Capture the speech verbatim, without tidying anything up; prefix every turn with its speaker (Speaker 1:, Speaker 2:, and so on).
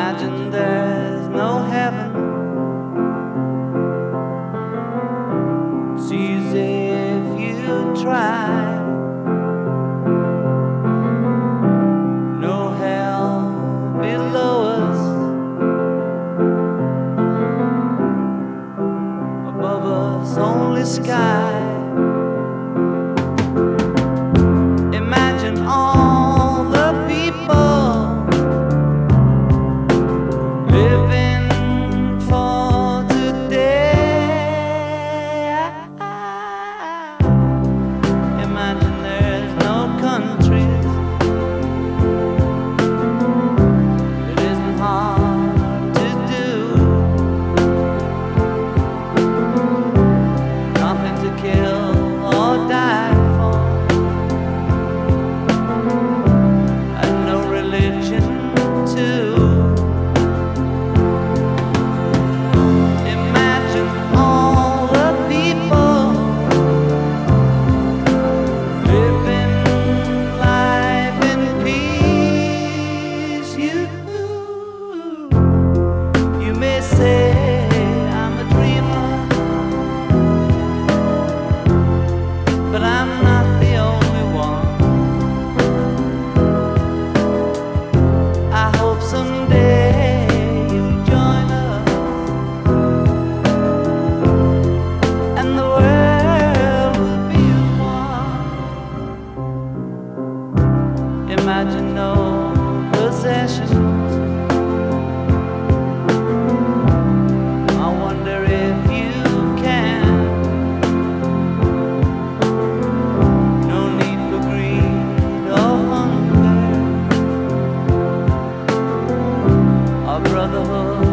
Speaker 1: Imagine there's no heaven. It's easy if you try. No hell below us, above us only sky. Imagine all the people living for today. Imagine there's no countries. It isn't hard to do. Nothing to kill or die for, and no religion too. Imagine all the people living life in peace. You, you may say I'm a dreamer, but I'm not the only one. I hope someday you'll join us, and the world will be as one. Imagine no possessions. I wonder if you can. No need for greed or hunger. Our brotherhood